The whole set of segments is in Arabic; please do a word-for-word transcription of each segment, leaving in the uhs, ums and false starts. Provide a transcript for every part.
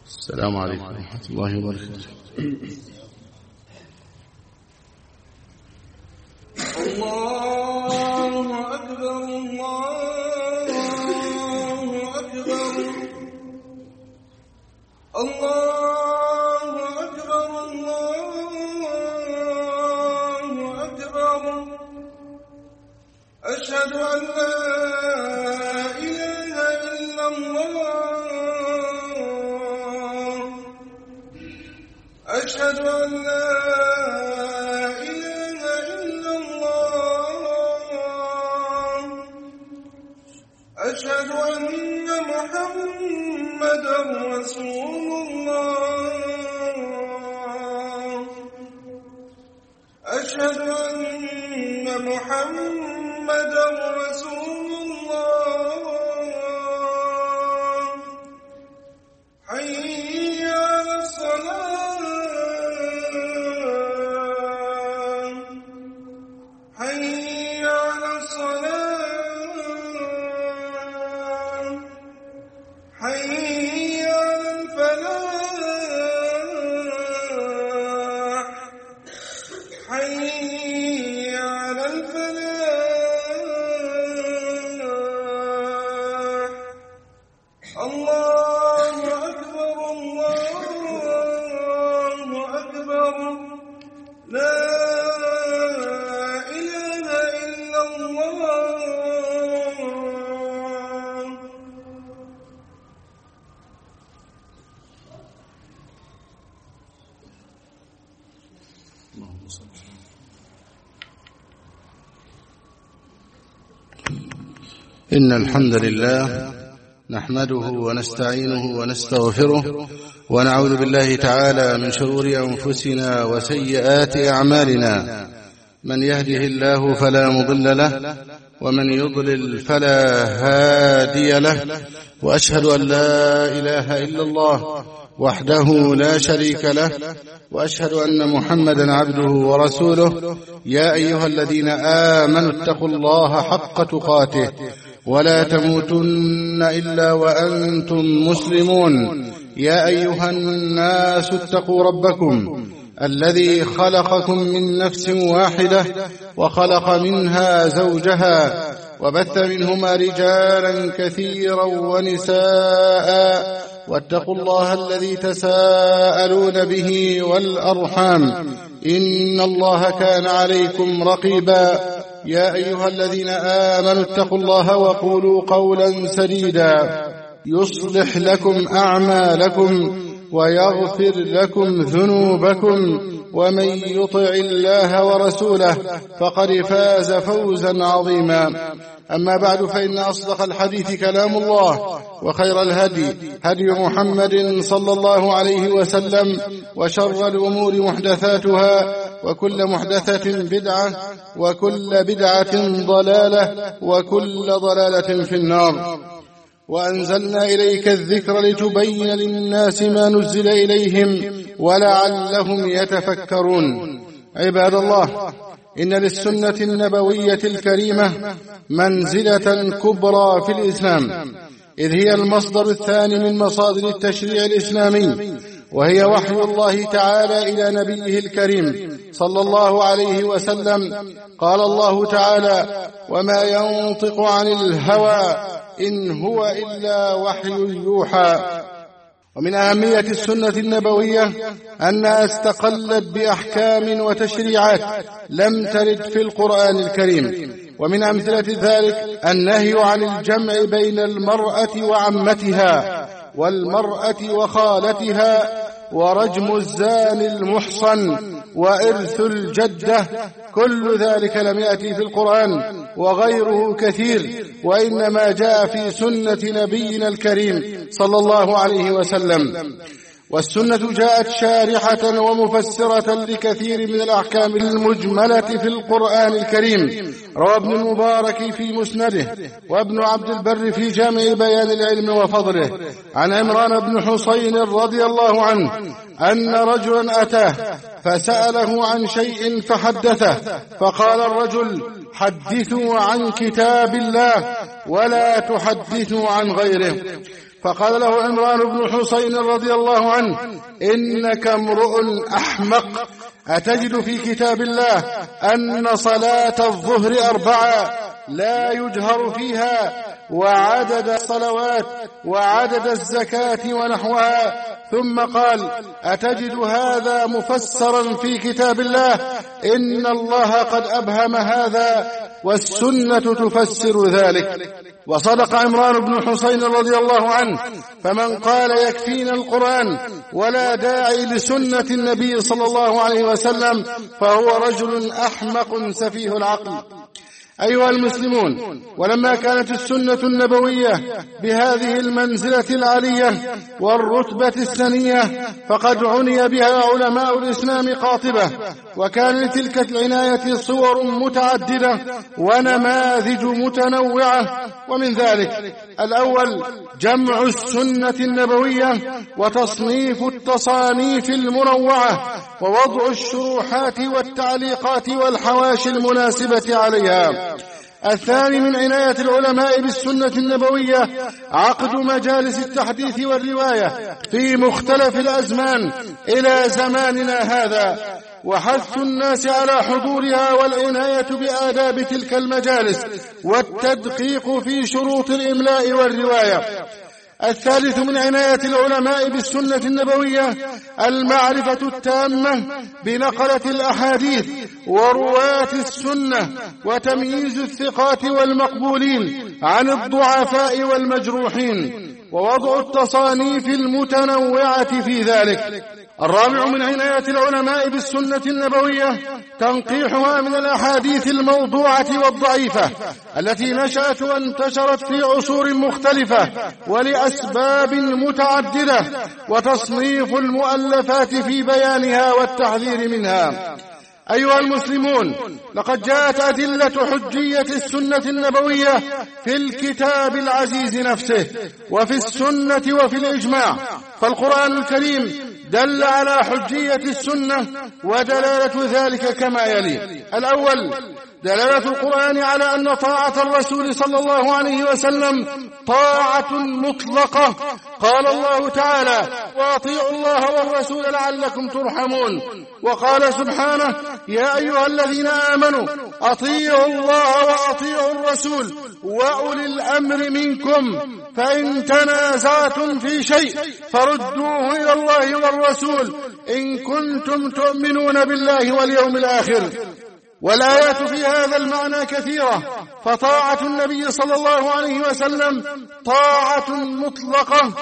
السلام عليكم ورحمة الله وبركاته. الله أكبر الله أكبر الله أكبر الله أكبر أشهد أن لا إله إلا الله أشهد أن لا إله إلا الله أشهد أن محمدا رسول الله أشهد أن محمدا رسول الله حي على الصلاة حي على الصلاة حي على الفلاح حي على الفلاح الله أكبر الله أكبر لا إله إلا الله. إن الحمد لله نحمده ونستعينه ونستغفره ونعوذ بالله تعالى من شرور أنفسنا وسيئات أعمالنا. من يهده الله فلا مضل له ومن يضلل فلا هادي له، وأشهد أن لا إله إلا الله وحده لا شريك له، وأشهد أن محمدا عبده ورسوله. يا أيها الذين آمنوا اتقوا الله حق تقاته ولا تموتن إلا وأنتم مسلمون. يا أيها الناس اتقوا ربكم الذي خلقكم من نفس واحدة وخلق منها زوجها وبث منهما رجالا كثيرا ونساء، واتقوا الله الذي تساءلون به والأرحام إن الله كان عليكم رقيبا. يا أيها الذين آمنوا اتقوا الله وقولوا قولا سديدا يصلح لكم أعمالكم ويغفر لكم ذنوبكم، ومن يطع الله ورسوله فقد فاز فوزا عظيما. أما بعد، فإن أصدق الحديث كلام الله، وخير الهدي هدي محمد صلى الله عليه وسلم، وشر الأمور محدثاتها، وكل محدثة بدعة، وكل بدعة ضلالة، وكل ضلالة في النار. وأنزلنا إليك الذكر لتبين للناس ما نزل إليهم ولعلهم يتفكرون. عباد الله، إن للسنة النبوية الكريمة منزلة كبرى في الإسلام، إذ هي المصدر الثاني من مصادر التشريع الإسلامي، وهي وحي الله تعالى إلى نبيه الكريم صلى الله عليه وسلم. قال الله تعالى: وما ينطق عن الهوى إن هو إلا وحي يوحى. ومن أهمية السنة النبوية أنها استقلت بأحكام وتشريعات لم ترد في القرآن الكريم. ومن أمثلة ذلك النهي عن الجمع بين المرأة وعمتها والمرأة وخالتها، ورجم الزاني المحصن، وإرث الجدة. كل ذلك لم يأتي في القرآن، وغيره كثير، وإنما جاء في سنة نبينا الكريم صلى الله عليه وسلم. والسنة جاءت شارحة ومفسرة لكثير من الأحكام المجملة في القرآن الكريم. روى ابن المبارك في مسنده، وابن عبد البر في جامع بيان العلم وفضله، عن عمران بن حسين رضي الله عنه أن رجلا أتاه فسأله عن شيء فحدثه، فقال الرجل: حدثوا عن كتاب الله ولا تحدثوا عن غيره. فقال له عمران بن حسين رضي الله عنه: إنك امرؤ أحمق، أتجد في كتاب الله أن صلاة الظهر أربعة لا يجهر فيها، وعدد الصلوات وعدد الزكاة ونحوها، ثم قال: أتجد هذا مفسرا في كتاب الله؟ إن الله قد أبهم هذا والسنة تفسر ذلك. وصدق عمران بن حسين رضي الله عنه، فمن قال يكفينا القرآن ولا داعي لسنة النبي صلى الله عليه وسلم فهو رجل أحمق سفيه العقل. أيها المسلمون، ولما كانت السنة النبوية بهذه المنزلة العالية والرتبة السنية فقد عني بها علماء الإسلام قاطبة، وكان لتلك العناية صور متعددة ونماذج متنوعة. ومن ذلك: الأول جمع السنة النبوية وتصنيف التصانيف المنوعة ووضع الشروحات والتعليقات والحواشي المناسبة عليها. الثاني من عناية العلماء بالسنة النبوية عقد مجالس التحديث والرواية في مختلف الأزمان إلى زماننا هذا، وحث الناس على حضورها والعناية بآداب تلك المجالس والتدقيق في شروط الإملاء والرواية. الثالث من عناية العلماء بالسنة النبوية المعرفة التامة بنقلة الأحاديث ورواة السنة وتمييز الثقات والمقبولين عن الضعفاء والمجروحين، ووضع التصانيف المتنوعة في ذلك. الرابع من عناية العلماء بالسنة النبوية تنقيحها من الأحاديث الموضوعة والضعيفة التي نشأت وانتشرت في عصور مختلفة ولأسباب متعددة، وتصنيف المؤلفات في بيانها والتحذير منها. أيها المسلمون، لقد جاءت أدلة حجية السنة النبوية في الكتاب العزيز نفسه وفي السنة وفي الإجماع، فالقرآن الكريم دل على حجية السنة ودلالة ذلك كما يلي: الأول دلالة القرآن على أن طاعة الرسول صلى الله عليه وسلم طاعة مطلقة. قال الله تعالى: وأطيعوا الله والرسول لعلكم ترحمون. وقال سبحانه: يا أيها الذين آمنوا أطيعوا الله وأطيعوا الرسول وأولي الأمر منكم، فإن تنازعتم في شيء فردوه إلى الله والرسول إن كنتم تؤمنون بالله واليوم الآخر. والآيات في هذا المعنى كثيرة، فطاعة النبي صلى الله عليه وسلم طاعة مطلقة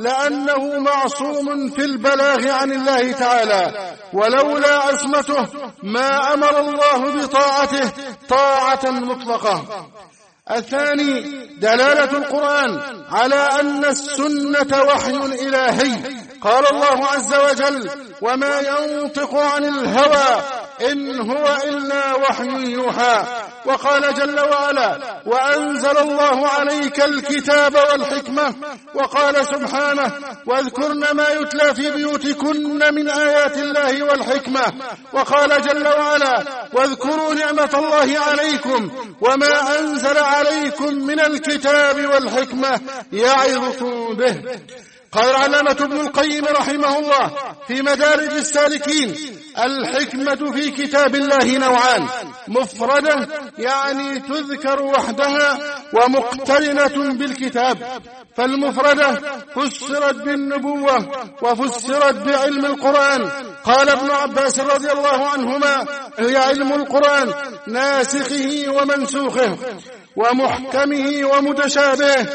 لأنه معصوم في البلاغ عن الله تعالى، ولولا عصمته ما أمر الله بطاعته طاعة مطلقة. الثاني دلالة القرآن على أن السنة وحي إلهي. قال الله عز وجل: وما ينطق عن الهوى إن هو إلا وحي يوحى. وقال جل وعلا: وأنزل الله عليك الكتاب والحكمة. وقال سبحانه: واذكرن ما يتلى في بيوتكن من آيات الله والحكمة. وقال جل وعلا: واذكروا نعمة الله عليكم وما أنزل عليكم من الكتاب والحكمة يعظكم به. قال العلامة ابن القيم رحمه الله في مدارج السالكين: الحكمة في كتاب الله نوعان: مفردة يعني تذكر وحدها، ومقترنة بالكتاب. فالمفردة فسرت بالنبوة وفسرت بعلم القرآن. قال ابن عباس رضي الله عنهما: هي علم القرآن ناسخه ومنسوخه ومحكمه ومتشابهه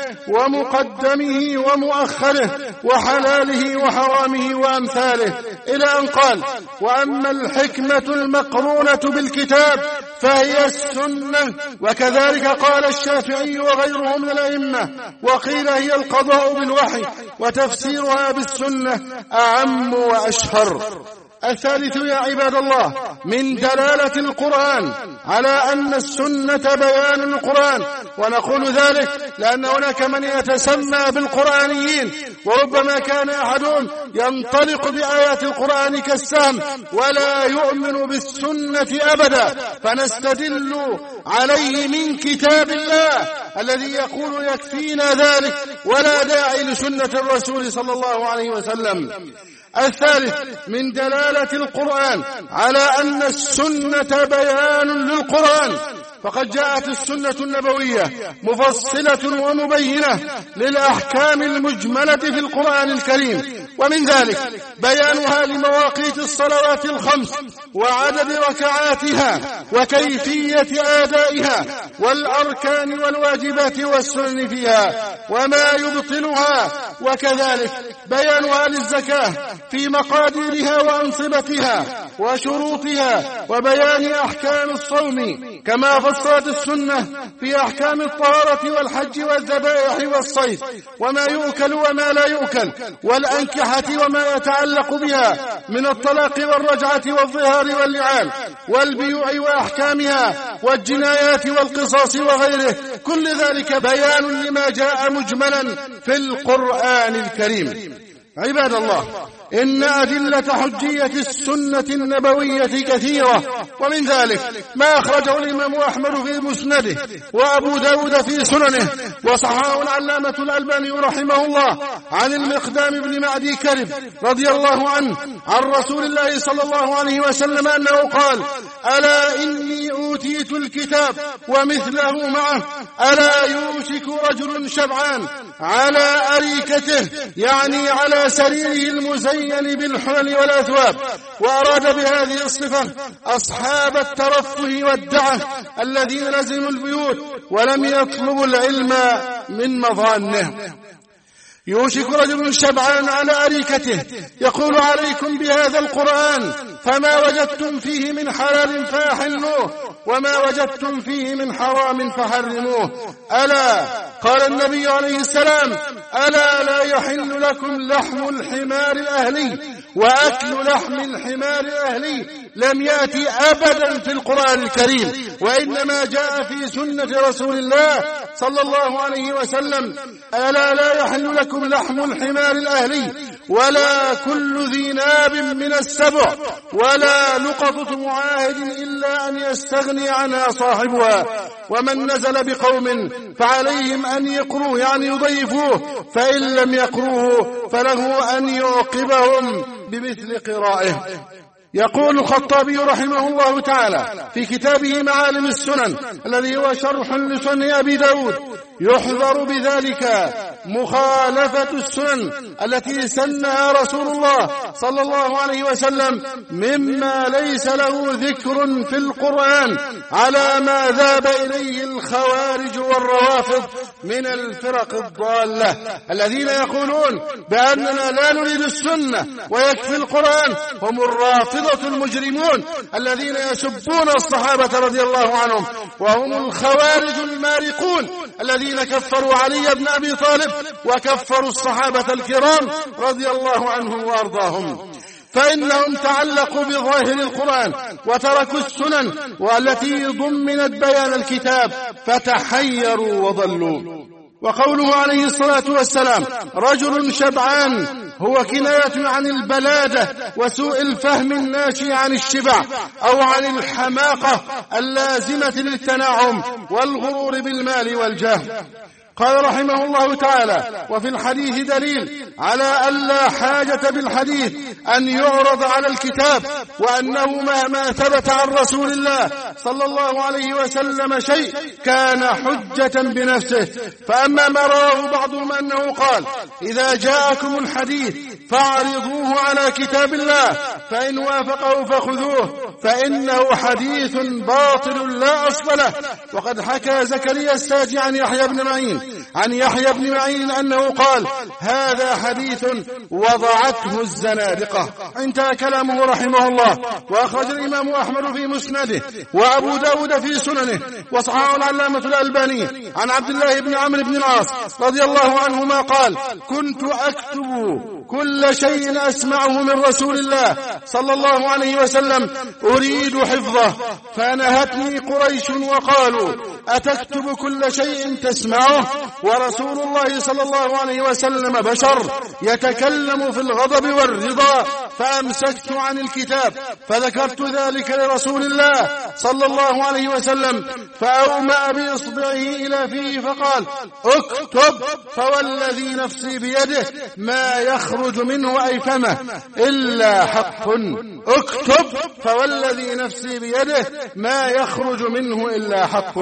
ومقدمه ومؤخره وحلاله وحرامه وأمثاله، إلى أن قال: وأما الحكمة المقرونة بالكتاب فهي السنة. وكذلك قال الشافعي وغيره من الأئمة. وقيل هي القضاء بالوحي، وتفسيرها بالسنة أعم وأشهر. الثالث يا عباد الله من دلالة القرآن على أن السنة بيان القرآن، ونقول ذلك لأن هناك من يتسمى بالقرآنيين، وربما كان أحدهم ينطلق بآيات القرآن كالسهم ولا يؤمن بالسنة أبدا، فنستدل عليه من كتاب الله الذي يقول يكفينا ذلك ولا داعي لسنة الرسول صلى الله عليه وسلم. الثالث من دلالة القرآن على أن السنة بيان للقرآن، فقد جاءت السنة النبوية مفصلة ومبينة للأحكام المجملة في القرآن الكريم، ومن ذلك بيانها لمواقيت الصلوات الخمس وعدد ركعاتها وكيفية آدائها والأركان والواجبات والسنن فيها وما يبطلها، وكذلك بيانها للزكاة في مقاديرها وأنصبتها وشروطها، وبيان أحكام الصوم كما فصلت السنة في أحكام الطهارة والحج والذبائح والصيد وما يؤكل وما لا يؤكل والأنكحة وما يتعلق بها من الطلاق والرجعة والظهار واللعان والبيوع وأحكامها والجنايات والقصاص وغيره، كل ذلك بيان لما جاء مجملا في القرآن الكريم. عباد الله، إن أدلة حجية السنة النبوية كثيرة، ومن ذلك ما أخرجه الإمام أحمد في مسنده وأبو داود في سننه وصححه العلامة الألباني رحمه الله عن المقدام بن معدي كرب رضي الله عنه عن رسول الله صلى الله عليه وسلم أنه قال: ألا إني أوتيت الكتاب ومثله معه، ألا يوشك رجل شبعان على أريكته، يعني على سريره المزين بالحلل والأثواب، وأراد بهذه الصفة أصحاب الترفه والدعة الذين لزموا البيوت ولم يطلبوا العلم من مظانه. يوشك رجل شبعان على أريكته يقول: عليكم بهذا القرآن، فما وجدتم فيه من حلال فأحلوه وما وجدتم فيه من حرام فحرموه. ألا، قال النبي عليه السلام: ألا لا يحل لكم لحم الحمار الأهلي وأكل لحم الحمار الأهلي لم يأتي أبدا في القرآن الكريم، وإنما جاء في سنة رسول الله صلى الله عليه وسلم. ألا لا يحل لكم لحم الحمار الأهلي ولا كل ذي ناب من السبع ولا لقطة معاهد إلا أن يستغني عنها صاحبها، ومن نزل بقوم فعليهم أن يقروه، يعني يضيفوه، فإن لم يقروه فله أن يعقبهم بمثل قرائه. يقول الخطابي رحمه الله تعالى في كتابه معالم السنن الذي هو شرح لسنن أبي داود: يحذر بذلك مخالفة السنن التي سنها رسول الله صلى الله عليه وسلم مما ليس له ذكر في القرآن، على ما ذهب إليه الخوارج والروافض من الفرق الضالة الذين يقولون بأننا لا نريد السنة ويكفي القرآن. هم الرافضة المجرمون الذين يسبون الصحابة رضي الله عنهم، وهم الخوارج المارقون الذين كفروا علي بن أبي طالب وكفروا الصحابة الكرام رضي الله عنهم وأرضاهم، فإنهم تعلقوا بظاهر القرآن وتركوا السنن والتي ضمنت بيان الكتاب فتحيروا وضلوا. وقوله عليه الصلاة والسلام: رجل شبعان، هو كناية عن البلادة وسوء الفهم الناشئ عن الشبع أو عن الحماقة اللازمة للتنعم والغرور بالمال والجاه. قال رحمه الله تعالى: وفي الحديث دليل على أن لا حاجة بالحديث أن يعرض على الكتاب، وأنه مهما ثبت عن رسول الله صلى الله عليه وسلم شيء كان حجة بنفسه. فأما ما رواه بعضهم أنه قال: إذا جاءكم الحديث فاعرضوه على كتاب الله، فإن وافقه فخذوه، فإنه حديث باطل لا أصل له. وقد حكى زكريا الساجي عن يحيى بن معين عن يحيى بن معين أنه قال: هذا حديث وضعته الزنادقة. انتهى كلامه رحمه الله. وأخرج الإمام أحمد في مسنده وأبو داود في سننه وصححه العلامة الألباني عن عبد الله بن عمرو بن العاص رضي الله عنهما قال: كنت أكتب كل شيء أسمعه من رسول الله صلى الله عليه وسلم أريد حفظه، فنهتني قريش وقالوا: أتكتب كل شيء تسمعه ورسول الله صلى الله عليه وسلم بشر يتكلم في الغضب والرضا؟ فأمسكت عن الكتاب فذكرت ذلك لرسول الله صلى الله عليه وسلم، فأومأ بإصبعه إلى فيه فقال: اكتب، فوالذي نفسي بيده ما يخرج منه أي فمه إلا حق. اكتب، فوالذي نفسي بيده ما يخرج منه إلا حق.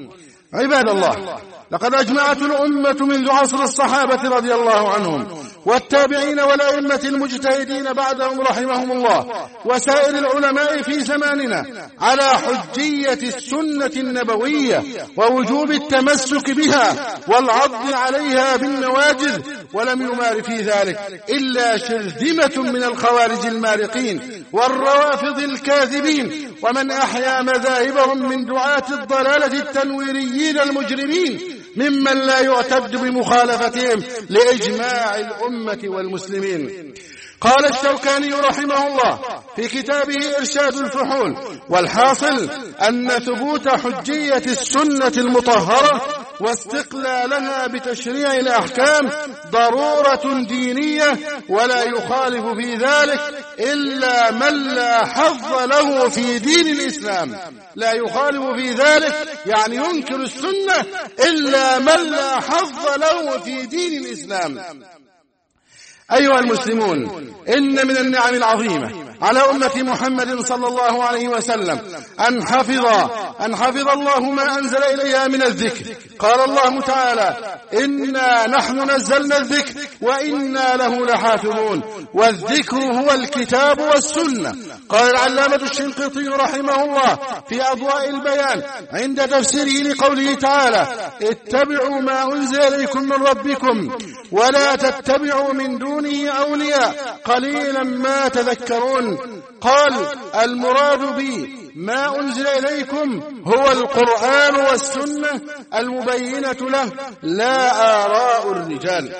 عباد الله، لقد أجمعت الأمة منذ عصر الصحابة رضي الله عنهم والتابعين والأئمة المجتهدين بعدهم رحمهم الله وسائر العلماء في زماننا على حجية السنة النبوية ووجوب التمسك بها والعض عليها بالنواجذ، ولم يمار في ذلك إلا شرذمة من الخوارج المارقين والروافض الكاذبين ومن أحيا مذاهبهم من دعاة الضلالة التنويريين المجرمين ممن لا يعتد بمخالفتهم لإجماع الأمة والمسلمين. قال الشوكاني رحمه الله في كتابه إرشاد الفحول: والحاصل أن ثبوت حجية السنة المطهرة واستقلالها بتشريع الأحكام ضرورة دينية، ولا يخالف في ذلك إلا من لا حظ له في دين الإسلام. لا يخالف في ذلك يعني ينكر السنة إلا من لا حظ له في دين الإسلام. أيها المسلمون، إن من النعم العظيمة على أمة محمد صلى الله عليه وسلم أن حفظ أن حفظ الله ما أنزل إليها من الذكر. قال الله تعالى: إنا نحن نزلنا الذكر وإنا له لحافظون، والذكر هو الكتاب والسنة. قال العلامة الشنقيطي رحمه الله في أضواء البيان عند تفسيره لقوله تعالى: اتبعوا ما أنزل إليكم من ربكم ولا تتبعوا من دونه أولياء قليلا ما تذكرون. قال: المراد به ما أنزل إليكم هو القرآن والسنة المبينة له، لا آراء الرجال.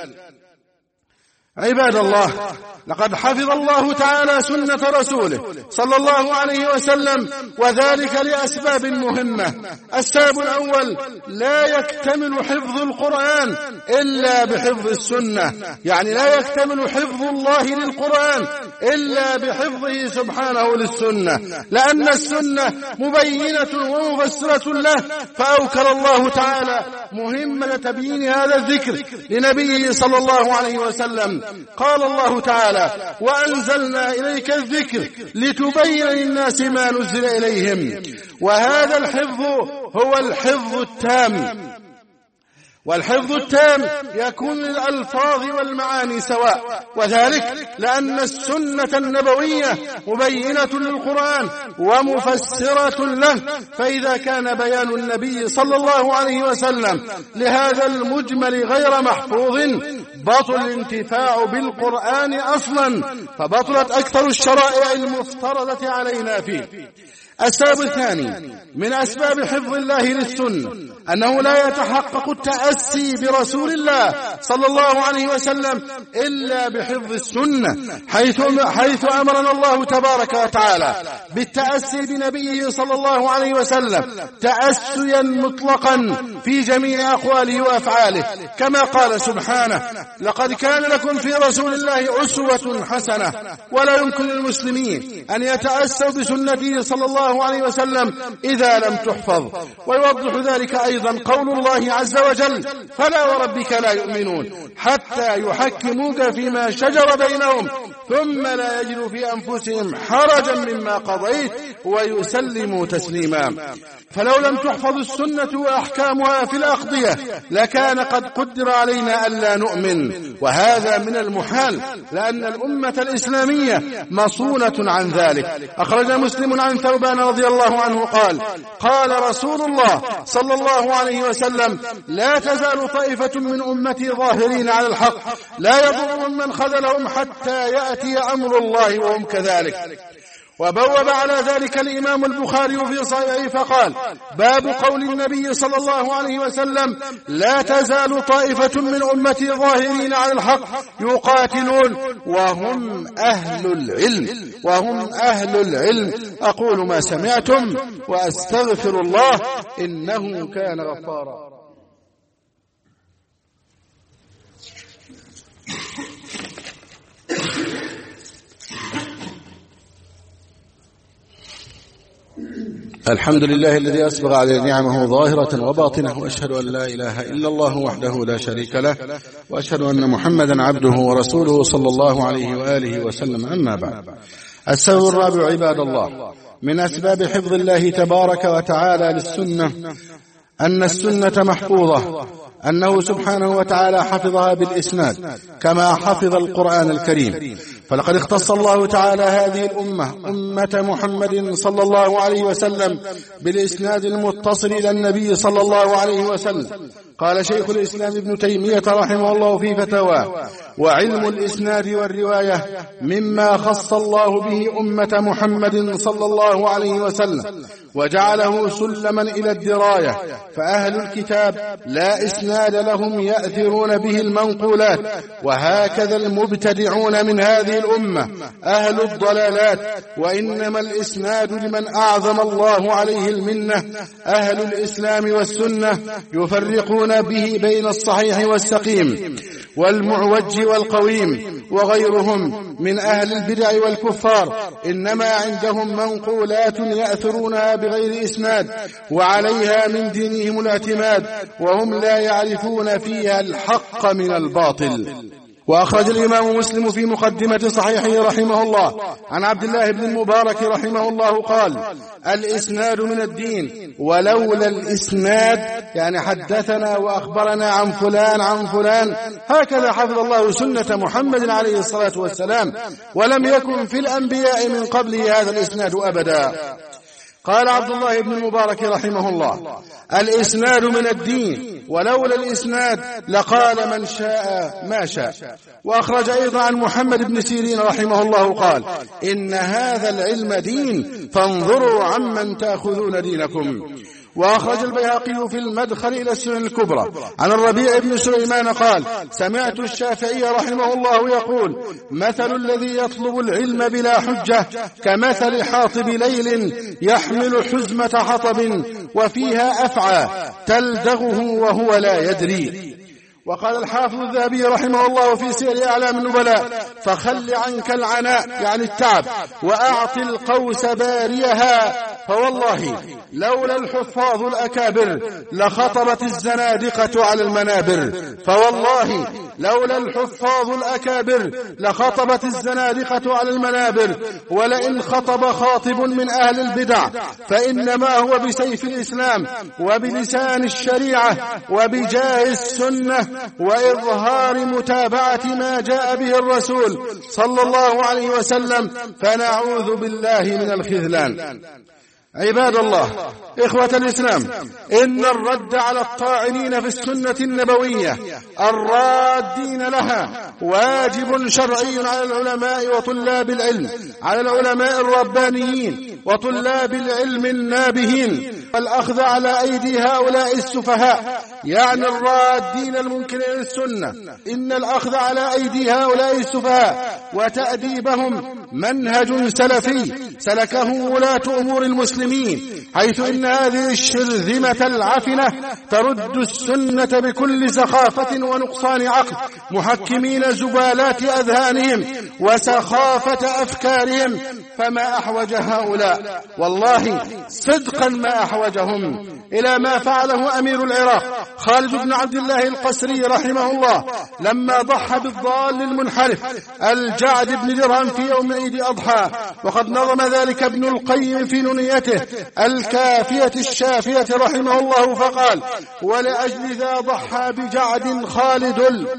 عباد الله، لقد حفظ الله تعالى سنة رسوله صلى الله عليه وسلم، وذلك لأسباب مهمة. السبب الأول: لا يكتمل حفظ القرآن إلا بحفظ السنة، يعني لا يكتمل حفظ الله للقرآن إلا بحفظه سبحانه للسنة، لأن السنة مبينة ومفسرة له، فأوكل الله تعالى مهمة تبيين هذا الذكر لنبيه صلى الله عليه وسلم. قال الله تعالى: وأنزلنا إليك الذكر لتبين للناس ما نزل إليهم. وهذا الحفظ هو الحفظ التام، والحفظ التام يكون للألفاظ والمعاني سواء، وذلك لأن السنة النبوية مبينة للقرآن ومفسرة له، فإذا كان بيان النبي صلى الله عليه وسلم لهذا المجمل غير محفوظ بطل الانتفاع بالقرآن أصلا، فبطلت أكثر الشرائع المفترضة علينا فيه. السبب الثاني من أسباب حفظ الله للسنة أنه لا يتحقق التأسي برسول الله صلى الله عليه وسلم إلا بحفظ السنة، حيث, حيث أمرنا الله تبارك وتعالى بالتأسي بنبيه صلى الله عليه وسلم تأسيا مطلقا في جميع أقواله وأفعاله، كما قال سبحانه: لقد كان لكم في رسول الله أسوة حسنة. ولا يمكن للمسلمين أن يتأسوا بسنته صلى الله عليه وسلم إذا لم تحفظ. ويوضح ذلك أيضا قول الله عز وجل: فلا وربك لا يؤمنون حتى يحكموك فيما شجر بينهم ثم لا يجدوا في أنفسهم حرجا مما قضيت قضيت ويسلموا تسليما. فلو لم تحفظ السنة وأحكامها في الأقضية لكان قد قدر علينا ألا نؤمن، وهذا من المحال لأن الأمة الإسلامية مصونة عن ذلك. أخرج مسلم عن ثوبان رضي الله عنه قال: قال رسول الله صلى الله عليه وسلم: لا تزال طائفة من أمتي ظاهرين على الحق لا يضرهم من خذلهم حتى يأتي أمر الله وهم كذلك. وبوب على ذلك الإمام البخاري في صحيحه فقال: باب قول النبي صلى الله عليه وسلم: لا تزال طائفة من أمتي ظاهرين على الحق يقاتلون وهم أهل العلم وهم أهل العلم. أقول ما سمعتم وأستغفر الله إنه كان غفارا. الحمد لله الذي أسبغ على نعمه ظاهرة وباطنة، وأشهد أن لا إله إلا الله وحده لا شريك له، وأشهد أن محمدا عبده ورسوله صلى الله عليه وآله وسلم. أما بعد، السبب الرابع عباد الله من أسباب حفظ الله تبارك وتعالى للسنة أن السنة محفوظة، أنه سبحانه وتعالى حفظها بالإسناد كما حفظ القرآن الكريم. فلقد اختص الله تعالى هذه الأمة أمة محمد صلى الله عليه وسلم بالإسناد المتصل إلى النبي صلى الله عليه وسلم. قال شيخ الإسلام ابن تيمية رحمه الله في فتاواه: وعلم الإسناد والرواية مما خص الله به أمة محمد صلى الله عليه وسلم وجعله سلما إلى الدراية. فأهل الكتاب لا إسناد لهم يأثرون به المنقولات، وهكذا المبتدعون من هذه الأمة أهل الضلالات. وإنما الإسناد لمن أعظم الله عليه المنة أهل الإسلام والسنة، يفرقون به بين الصحيح والسقيم والمعوج والقويم. وغيرهم من أهل البدع والكفار إنما عندهم منقولات يأثرونها بغير إسناد وعليها من دينهم الاعتماد، وهم لا يعرفون فيها الحق من الباطل. وأخرج الإمام مسلم في مقدمة صحيحه رحمه الله عن عبد الله بن المبارك رحمه الله قال: الإسناد من الدين، ولولا الإسناد يعني حدثنا وأخبرنا عن فلان عن فلان. هكذا حفظ الله سنة محمد عليه الصلاة والسلام، ولم يكن في الأنبياء من قبله هذا الإسناد أبدا. قال عبد الله بن المبارك رحمه الله: الإسناد من الدين، ولولا الإسناد لقال من شاء ما شاء. وأخرج أيضا عن محمد بن سيرين رحمه الله قال: إن هذا العلم دين، فانظروا عمن تأخذون دينكم. وأخرج البيهقي في المدخل إلى السنن الكبرى عن الربيع بن سليمان قال: سمعت الشافعي رحمه الله يقول: مثل الذي يطلب العلم بلا حجة كمثل حاطب ليل يحمل حزمة حطب وفيها أفعى تلدغه وهو لا يدري. وقال الحافظ الذهبي رحمه الله في سير أعلام النبلاء: فخل عنك العناء يعني التعب، وأعط القوس باريها، فوالله لولا الحفاظ الأكابر لخطبت الزنادقة على المنابر. فوالله لولا الحفاظ الأكابر لخطبت الزنادقة على المنابر. ولئن خطب خاطب من أهل البدع فإنما هو بسيف الإسلام وبلسان الشريعة وبجاه السنة وإظهار متابعة ما جاء به الرسول صلى الله عليه وسلم، فنعوذ بالله من الخذلان. عباد الله، إخوة الإسلام، إن الرد على الطاعنين في السنة النبوية الرادين لها واجب شرعي على العلماء وطلاب العلم، على العلماء الربانيين وطلاب العلم النابهين، والأخذ على أيدي هؤلاء السفهاء يعني الرادين المنكرين للسنة. إن الأخذ على أيدي هؤلاء السفهاء وتأديبهم منهج سلفي سلكه ولاة أمور المسلمين، حيث إن هذه الشرذمة العفنة ترد السنة بكل سخافة ونقصان عقل، محكمين زبالات أذهانهم وسخافة أفكارهم. فما أحوج هؤلاء هؤلاء والله صدقا ما أحوجهم إلى ما فعله أمير العراق خالد بن عبد الله القسري رحمه الله لما ضحى بالضال المنحرف الجعد بن درهم في يوم عيد أضحى. وقد نظم ذلك ابن القيم في نونيته الكافية الشافية رحمه الله فقال: ولأجل ذا ضحى بجعد خالد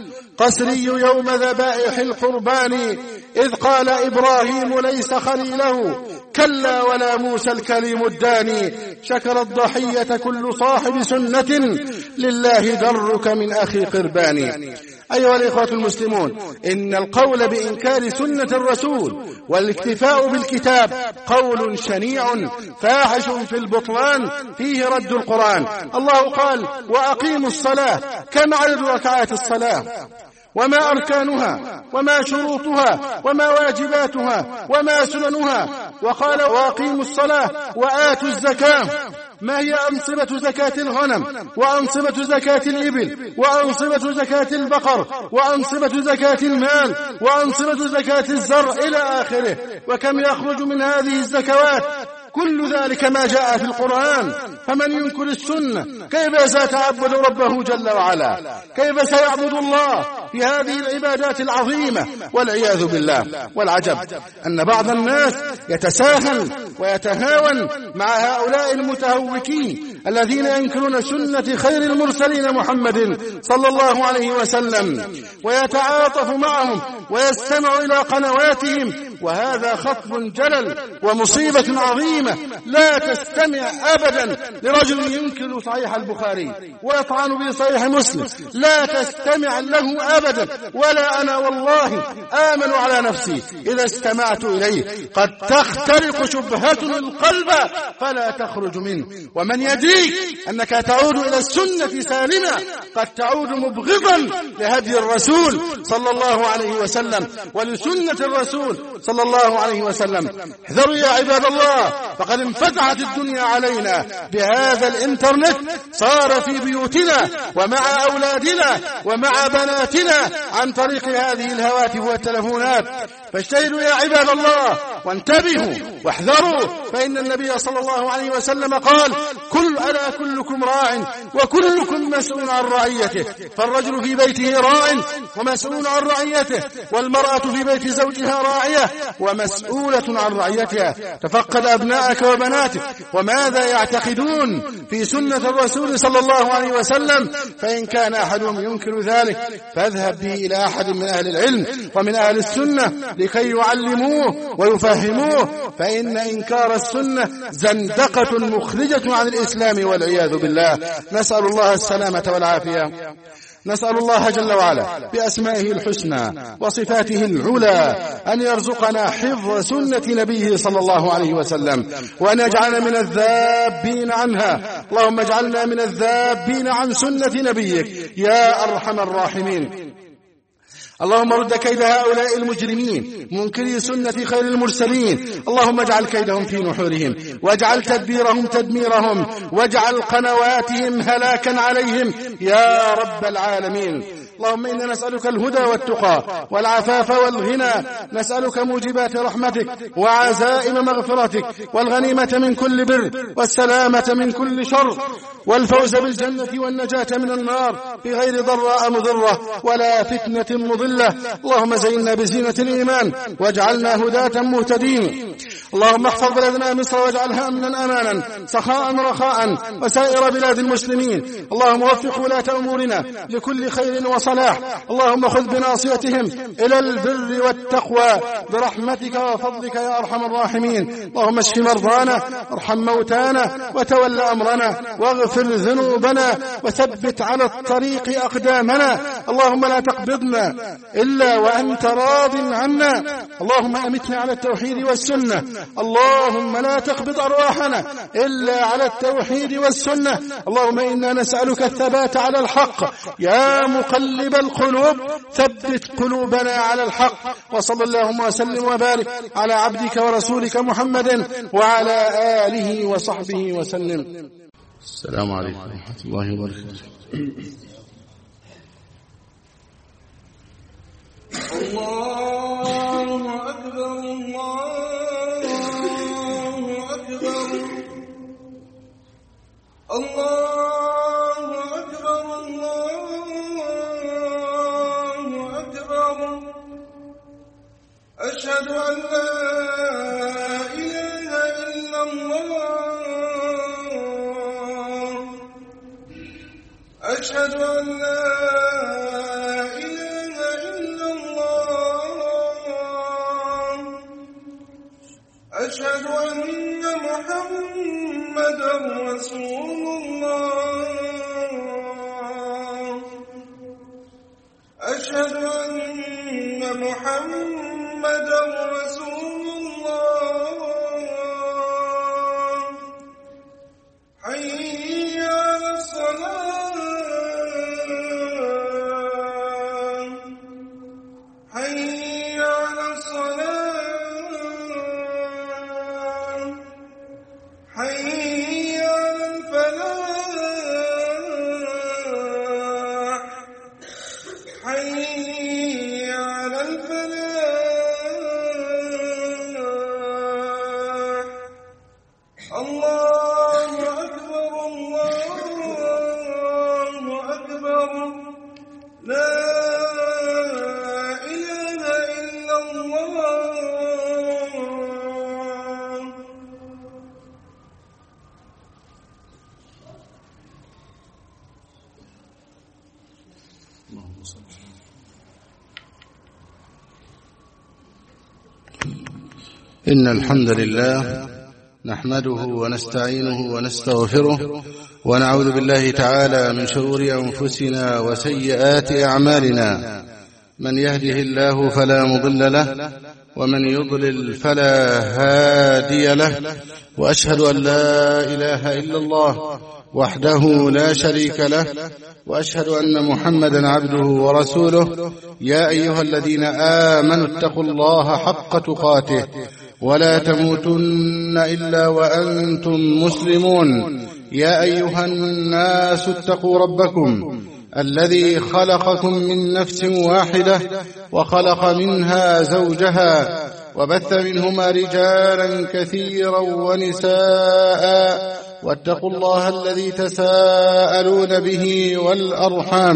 القسري يوم ذبائح القربان، إذ قال إبراهيم ليس خليله كلا ولا موسى الكليم الداني، شكر الضحية كل صاحب سنة لله درك من أخي قرباني. أيها الإخوة المسلمون، إن القول بإنكار سنة الرسول والاكتفاء بالكتاب قول شنيع فاحش في البطلان فيه رد القرآن. الله قال: وأقيموا الصلاة. كم عدد ركعات الصلاة؟ وما أركانها وما شروطها وما واجباتها وما سننها؟ وقال: وأقيموا الصلاة وآتوا الزكاة. ما هي أنصبة زكاة الغنم، وأنصبة زكاة الإبل، وأنصبة زكاة البقر، وأنصبة زكاة المال، وأنصبة زكاة الزرع إلى آخره؟ وكم يخرج من هذه الزكوات؟ كل ذلك ما جاء في القرآن. فمن ينكر السنة كيف سيتعبد ربه جل وعلا؟ كيف سيعبد الله في هذه العبادات العظيمة؟ والعياذ بالله. والعجب أن بعض الناس يتساهل ويتهاون مع هؤلاء المتهوكين الذين ينكرون سنة خير المرسلين محمد صلى الله عليه وسلم، ويتعاطف معهم ويستمع إلى قنواتهم، وهذا خطب جلل ومصيبة عظيمة. لا تستمع أبدا لرجل ينكر صحيح البخاري ويطعن بصحيح مسلم، لا تستمع له أبدا. ولا أنا والله آمن على نفسي إذا استمعت إليه قد تخترق شبهة القلب فلا تخرج منه. ومن يدريك أنك تعود إلى السنة سالمة قد تعود مبغضا لهدي الرسول صلى الله عليه وسلم ولسنة الرسول صلى الله عليه وسلم. احذروا يا عباد الله، فقد انفتحت الدنيا علينا بهذا الانترنت، صار في بيوتنا ومع أولادنا ومع بناتنا عن طريق هذه الهواتف والتلفونات. فاجتهدوا يا عباد الله وانتبهوا واحذروا، فإن النبي صلى الله عليه وسلم قال: كل ألا كلكم راع وكلكم مسؤول عن رعيته. فالرجل في بيته راع ومسؤول عن رعيته، والمرأة في بيت زوجها راعية ومسؤولة عن رعيتها. تفقد أبناءك وبناتك وماذا يعتقدون في سنة الرسول صلى الله عليه وسلم، فإن كان أحدهم ينكر ذلك فاذهب به إلى أحد من أهل العلم ومن أهل السنة لكي يعلموه ويفهموه، فإن إنكار السنة زندقة مخرجة عن الإسلام والعياذ بالله. نسأل الله السلامة والعافية. نسأل الله جل وعلا بأسمائه الحسنى وصفاته العلى أن يرزقنا حفظ سنة نبيه صلى الله عليه وسلم، وأن يجعلنا من الذابين عنها. اللهم اجعلنا من الذابين عن سنة نبيك يا أرحم الراحمين. اللهم رد كيد هؤلاء المجرمين منكري سنة خير المرسلين، اللهم اجعل كيدهم في نحورهم، واجعل تدبيرهم تدميرهم، واجعل قنواتهم هلاكا عليهم يا رب العالمين. اللهم إنا نسألك الهدى والتقى والعفاف والغنى، نسألك موجبات رحمتك وعزائم مغفرتك والغنيمة من كل بر والسلامة من كل شر والفوز بالجنة والنجاة من النار بغير ضراء مضرة ولا فتنة مضلة. اللهم زينا بزينة الإيمان واجعلنا هداة مهتدين. اللهم احفظ بلادنا مصر واجعلها أمنا أمانا سخاء رخاء وسائر بلاد المسلمين. اللهم وفق ولاة أمورنا لكل خير وصلاح. اللهم خذ بناصيتهم إلى البر والتقوى برحمتك وفضلك يا أرحم الراحمين. اللهم اشف مرضانا وارحم موتانا وتول أمرنا واغفر ذنوبنا وثبت على الطريق أقدامنا. اللهم لا تقبضنا إلا وأنت راض عنا. اللهم أمتنا على التوحيد والسنة. اللهم لا تقبض أرواحنا إلا على التوحيد والسنة. اللهم إنا نسألك الثبات على الحق يا مقلب القلوب ثبت قلوبنا على الحق. وصلى اللهم وسلم وبارك على عبدك ورسولك محمد وعلى آله وصحبه وسلم. السلام عليكم ورحمة الله وبركاته. الله أكبر الله الله أكبر الله أكبر أشهد أن لا إله إلا الله أشهد أن لا إله إلا الله أشهد أن محمدا رسول الله أشهد أن محمدا رسول الله حي على الصلاة حي على الصلاة حي على الفلاح حي على الفلاح الله أكبر الله أكبر لا إله إلا الله إن الحمد لله نحمده ونستعينه ونستغفره ونعوذ بالله تعالى من شرور أنفسنا وسيئات أعمالنا من يهده الله فلا مضل له ومن يضلل فلا هادي له وأشهد أن لا إله إلا الله وحده لا شريك له وأشهد أن محمدا عبده ورسوله يا أيها الذين آمنوا اتقوا الله حق تقاته ولا تموتن إلا وأنتم مسلمون يا أيها الناس اتقوا ربكم الذي خلقكم من نفس واحدة وخلق منها زوجها وبث منهما رجالا كثيرا ونساء واتقوا الله الذي تساءلون به والأرحام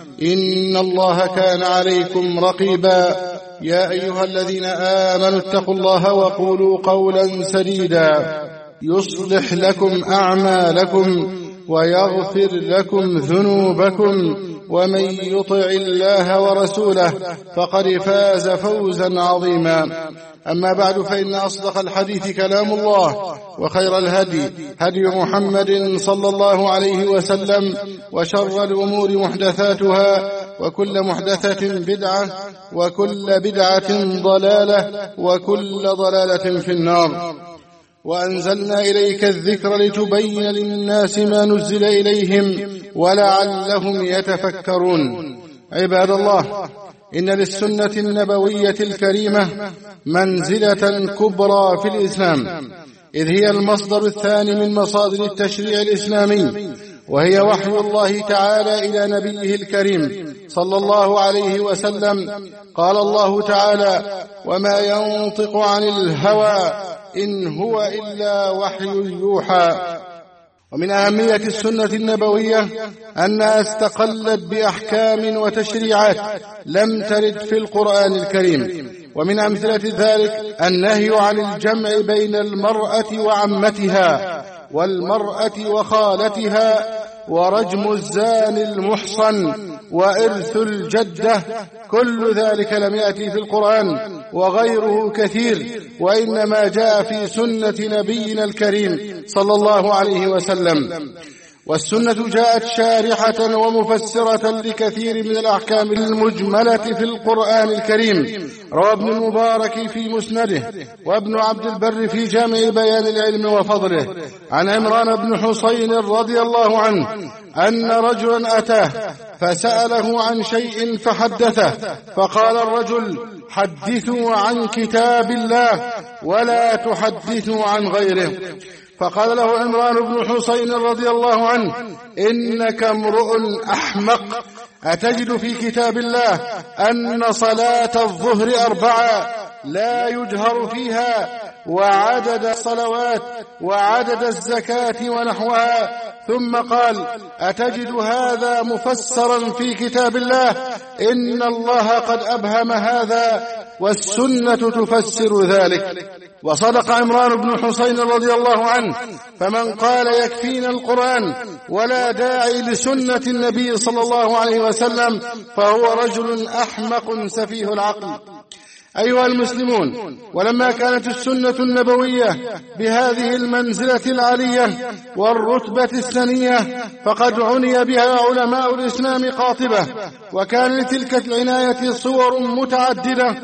إن الله كان عليكم رقيبا يا أيها الذين آمنوا اتقوا الله وقولوا قولا سديدا يصلح لكم أعمالكم ويغفر لكم ذنوبكم ومن يطع الله ورسوله فقد فاز فوزا عظيما أما بعد فإن أصدق الحديث كلام الله وخير الهدي هدي محمد صلى الله عليه وسلم وشر الأمور محدثاتها وكل محدثة بدعة وكل بدعة ضلالة وكل ضلالة في النار وأنزلنا إليك الذكر لتبين للناس ما نزل إليهم ولعلهم يتفكرون عباد الله إن للسنة النبوية الكريمة منزلة كبرى في الإسلام إذ هي المصدر الثاني من مصادر التشريع الإسلامي وهي وحي الله تعالى إلى نبيه الكريم صلى الله عليه وسلم قال الله تعالى وما ينطق عن الهوى إن هو إلا وحي يوحى ومن أهمية السنة النبوية أنها استقلت بأحكام وتشريعات لم ترد في القرآن الكريم ومن أمثلة ذلك النهي عن الجمع بين المرأة وعمتها والمرأة وخالتها ورجم الزاني المحصن وإرث الجدة كل ذلك لم يأتي في القرآن وغيره كثير وإنما جاء في سنة نبينا الكريم صلى الله عليه وسلم والسنة جاءت شارحة ومفسرة لكثير من الأحكام المجملة في القرآن الكريم روى ابن المبارك في مسنده وابن عبد البر في جامع بيان العلم وفضله عن عمران بن حصين رضي الله عنه أن رجلا أتاه فسأله عن شيء فحدثه فقال الرجل حدثوا عن كتاب الله ولا تحدثوا عن غيره فقال له عمران بن حصين رضي الله عنه إنك امرؤ أحمق أتجد في كتاب الله أن صلاة الظهر أربعة لا يجهر فيها وعدد الصلوات وعدد الزكاة ونحوها، ثم قال: أتجد هذا مفسرا في كتاب الله؟ إن الله قد أبهم هذا والسنة تفسر ذلك. وصدق عمران بن حسين رضي الله عنه، فمن قال يكفينا القرآن ولا داعي لسنة النبي صلى الله عليه وسلم فهو رجل أحمق سفيه العقل. أيها المسلمون، ولما كانت السنة النبوية بهذه المنزلة العالية والرتبة الثنية فقد عني بها علماء الإسلام قاطبة، وكان لتلك العناية صور متعددة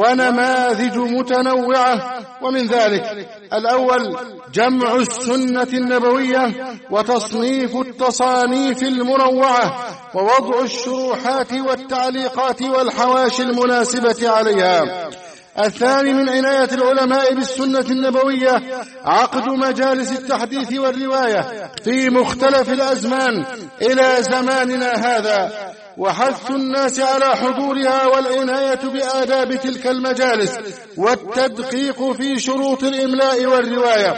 ونماذج متنوعة. ومن ذلك: الأول جمع السنة النبوية وتصنيف التصانيف المنوعة ووضع الشروحات والتعليقات والحواشي المناسبة عليها. الثاني من عناية العلماء بالسنة النبوية عقد مجالس التحديث والرواية في مختلف الأزمان إلى زماننا هذا، وحث الناس على حضورها والعناية بآداب تلك المجالس والتدقيق في شروط الإملاء والرواية.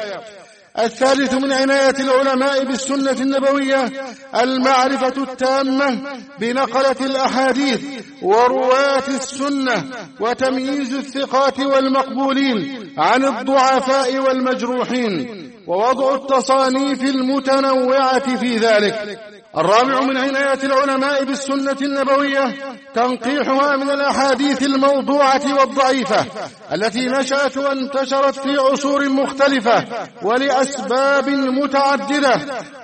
الثالث من عناية العلماء بالسنة النبوية المعرفة التامة بنقلة الأحاديث ورواة السنة وتمييز الثقات والمقبولين عن الضعفاء والمجروحين، ووضع التصانيف المتنوعة في ذلك. الرابع من عناية العلماء بالسنة النبوية تنقيحها من الأحاديث الموضوعة والضعيفة التي نشأت وانتشرت في عصور مختلفة ولأسباب متعددة،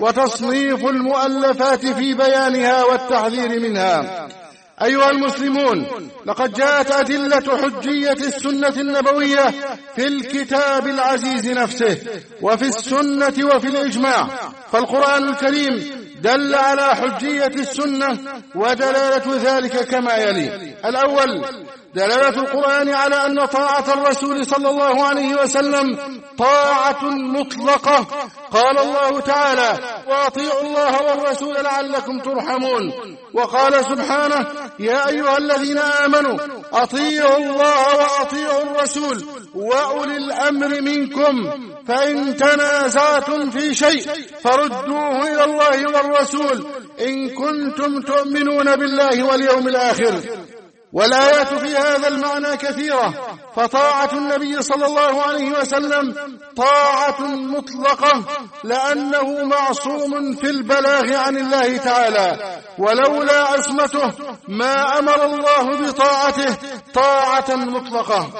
وتصنيف المؤلفات في بيانها والتحذير منها. أيها المسلمون، لقد جاءت أدلة حجية السنة النبوية في الكتاب العزيز نفسه وفي السنة وفي الإجماع، فالقرآن الكريم دل على حجية السنة ودلالة ذلك كما يلي: الأول دلالة القرآن على أن طاعة الرسول صلى الله عليه وسلم طاعة مطلقة. قال الله تعالى: وأطيعوا الله والرسول لعلكم ترحمون. وقال سبحانه: يا أيها الذين آمنوا أطيعوا الله وأطيعوا الرسول وأولي الأمر منكم فإن تنازعتم في شيء فردوه إلى الله والرسول إن كنتم تؤمنون بالله واليوم الآخر. والآيات في هذا المعنى كثيرة، فطاعة النبي صلى الله عليه وسلم طاعة مطلقة لأنه معصوم في البلاغ عن الله تعالى، ولولا عصمته ما أمر الله بطاعته طاعة مطلقة.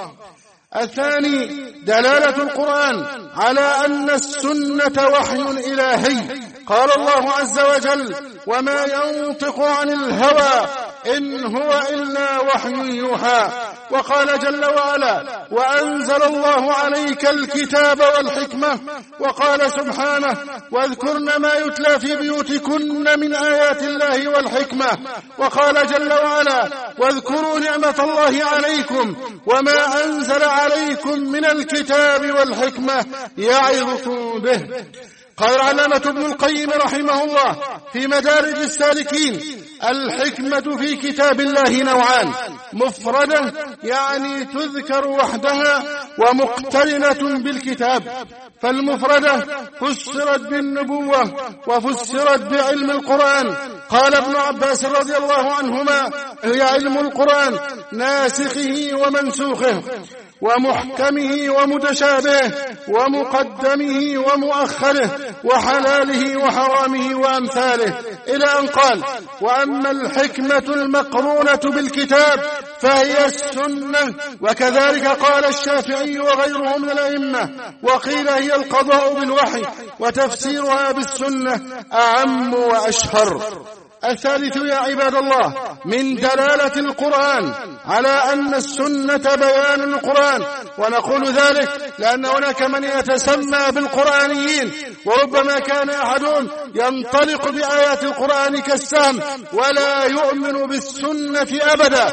الثاني دلالة القرآن على أن السنة وحي إلهي. قال الله عز وجل: وما ينطق عن الهوى إن هو إلا وحي يوحى. وقال جل وعلا: وأنزل الله عليك الكتاب والحكمة. وقال سبحانه: واذكرن ما يتلى في بيوتكن من آيات الله والحكمة. وقال جل وعلا: واذكروا نعمة الله عليكم وما أنزل عليكم من الكتاب والحكمة يعظكم به. قال العلامة ابن القيم رحمه الله في مدارج السالكين: الحكمة في كتاب الله نوعان: مفردة يعني تذكر وحدها، ومقترنة بالكتاب. فالمفردة فسرت بالنبوة وفسرت بعلم القرآن. قال ابن عباس رضي الله عنهما: هي علم القرآن ناسخه ومنسوخه ومحكمه ومتشابهه ومقدمه ومؤخره وحلاله وحرامه وأمثاله، إلى أن قال: وأما الحكمة المقرونة بالكتاب فهي السنة. وكذلك قال الشافعي وغيره من الأئمة. وقيل هي القضاء بالوحي وتفسيرها بالسنة أعم وأشهر. الثالث يا عباد الله من دلالة القرآن على أن السنة بيان القرآن، ونقول ذلك لأن هناك من يتسمى بالقرآنيين، وربما كان أحدهم ينطلق بآيات القرآن كالسهم ولا يؤمن بالسنة أبدا،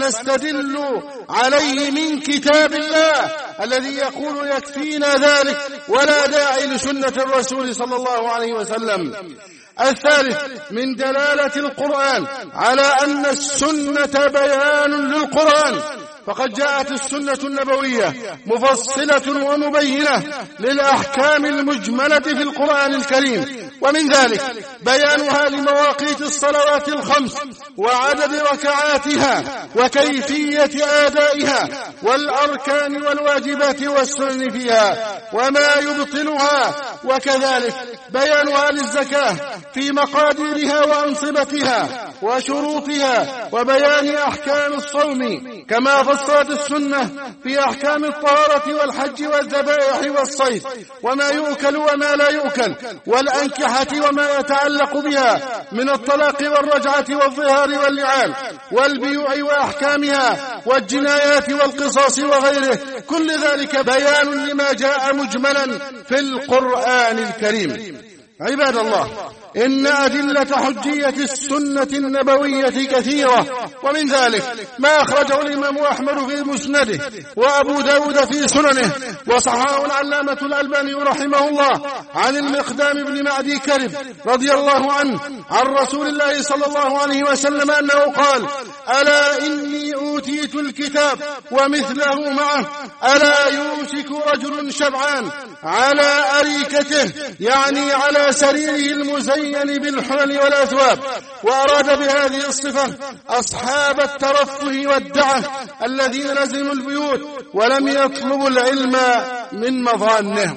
فنستدل عليه من كتاب الله الذي يقول يكفينا ذلك ولا داعي لسنة الرسول صلى الله عليه وسلم. الثالث من دلالة القرآن على أن السنة بيان للقرآن، فقد جاءت السنة النبوية مفصلة ومبينة للأحكام المجملة في القرآن الكريم، ومن ذلك بيانها لمواقيت الصلوات الخمس وعدد ركعاتها وكيفية آدائها والأركان والواجبات والسنن فيها وما يبطلها، وكذلك بيانها للزكاة في مقاديرها وأنصبتها وشروطها، وبيان أحكام الصوم كما فصلت السنة في أحكام الطهارة والحج والذبائح والصيد وما يؤكل وما لا يؤكل والأنكحة وما يتعلق بها من الطلاق والرجعة والظهار واللعان والبيوع وأحكامها والجنايات والقصاص وغيره، كل ذلك بيان لما جاء مجملا في القرآن الكريم. عباد الله، إن أدلة حجية السنة النبوية كثيرة، ومن ذلك ما أخرجه الإمام أحمد في مسنده وأبو داود في سننه وصححه العلامة الألباني رحمه الله عن المقدام بن معدي كرب رضي الله عنه عن رسول الله صلى الله عليه وسلم أنه قال: ألا إني أوتيت الكتاب ومثله معه، ألا يوشك رجل شبعان على أريكته، يعني على سريره المزين بالحلل والأثواب، وأراد بهذه الصفة أصحاب الترفه والدعة الذين لزموا البيوت ولم يطلبوا العلم من مظانه.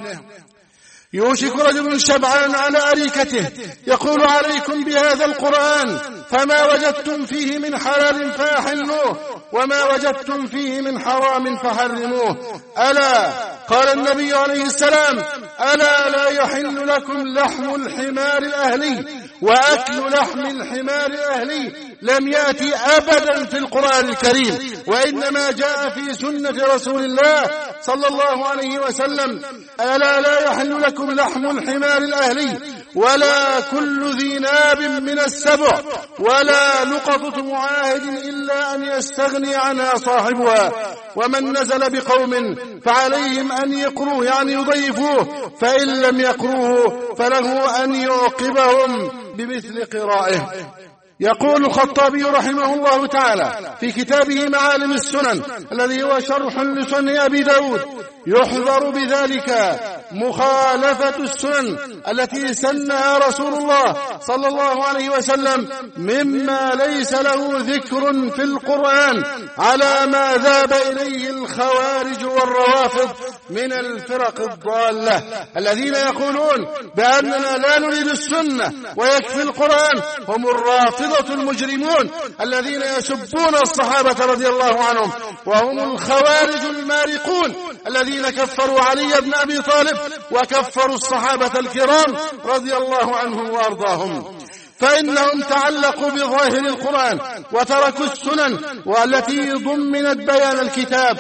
يوشك رجل شبعان على أريكته يقول: عليكم بهذا القرآن، فما وجدتم فيه من حلال فأحلوه وما وجدتم فيه من حرام فحرموه. ألا، قال النبي عليه السلام: ألا لا يحل لكم لحم الحمار الأهلي وأكل لحم الحمار الأهلي لم يأتي أبدا في القرآن الكريم، وإنما جاء في سنة رسول الله صلى الله عليه وسلم: ألا لا يحل لكم لحم الحمار الأهلي ولا كل ذي ناب من السبع ولا لقطة معاهد إلا أن يستغني عنها صاحبها، ومن نزل بقوم فعليهم أن يقروه، يعني يضيفوه، فإن لم يقروه فله أن يعقبهم بمثل قرائه. يقول الخطابي رحمه الله تعالى في كتابه معالم السنن الذي هو شرح لسنن أبي داود: يحذر بذلك مخالفة السنن التي سنها رسول الله صلى الله عليه وسلم مما ليس له ذكر في القرآن، على ما ذهب إليه الخوارج والروافض من الفرق الضالة الذين يقولون بأننا لا نريد السنة ويكفي القرآن. هم الرافضة المجرمون الذين يسبون الصحابة رضي الله عنهم، وهم الخوارج المارقون الذين كفروا علي بن أبي طالب وكفروا الصحابة الكرام رضي الله عنهم وأرضاهم، فإنهم تعلقوا بظاهر القرآن وتركوا السنن والتي ضمنت بيان الكتاب